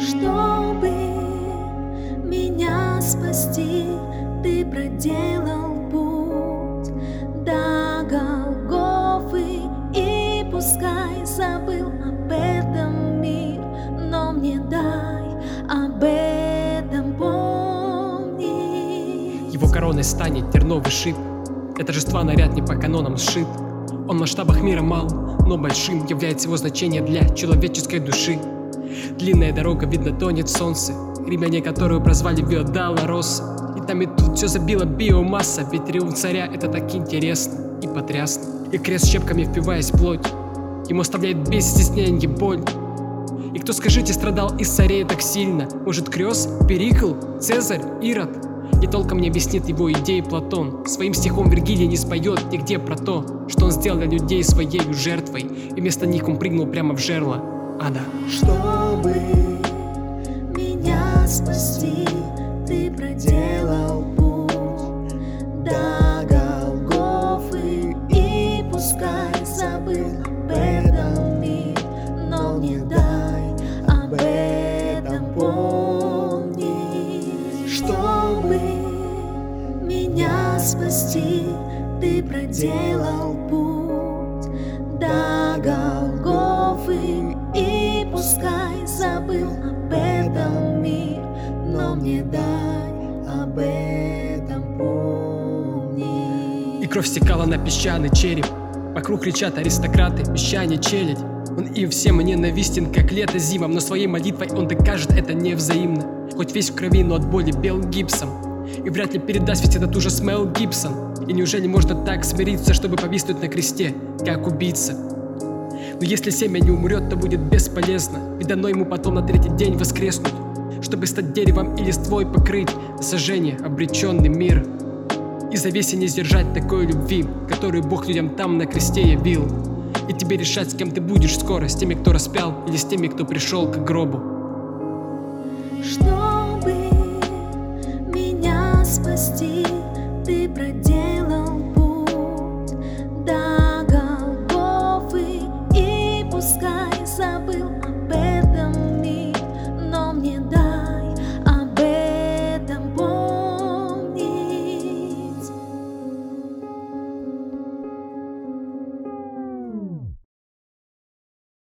Чтобы меня спасти, ты проделал путь до Голгофы. И пускай забыл об этом мир, но мне дай об этом помнить. Его короной станет терновый шип, для торжества наряд не по канонам сшит. Он в масштабах мира мал, но большим является его значение для человеческой души. Длинная дорога, видно, тонет солнце, римляне, которую прозвали Виа Долороса. И там и тут все забила биомасса, ведь триумф царя — это так интересно и потрясно. И крест щепками впиваясь в плоть, ему оставляет без стеснения боль. И кто, скажите, страдал из царей так сильно? Может, Крёс, Перикл, Цезарь, Ирод? И толком не объяснит его идеи Платон. Своим стихом Вергилий не споет нигде про то, что он сделал для людей своей жертвой, и вместо них он прыгнул прямо в жерло ада. Чтобы меня спасти, ты проделал путь до Голгофы. И пускай забыл об этом мир, но мне дай об этом помнить. Чтобы меня спасти, ты проделал путь до Голгофы. И пускай забыл об этом мир, но мне дай об этом помнить. И кровь стекала на песчаный череп, вокруг кричат аристократы, мещане, челядь. Он им всем ненавистен, как лето зимом, но своей молитвой он докажет это невзаимно. Хоть весь в крови, но от боли бел гипсом, и вряд ли передаст ведь этот ужас Мел Гибсон. И неужели можно так смириться, чтобы повиснуть на кресте, как убийца? Но если семя не умрет, то будет бесполезно, ведь дано ему потом на третий день воскреснуть, чтобы стать деревом и листвой покрыть сожжение обреченный мир. И завесе не сдержать такой любви, которую Бог людям там на кресте явил. И тебе решать, с кем ты будешь скоро, с теми, кто распял, или с теми, кто пришел к гробу. Чтобы меня спасти, ты проделал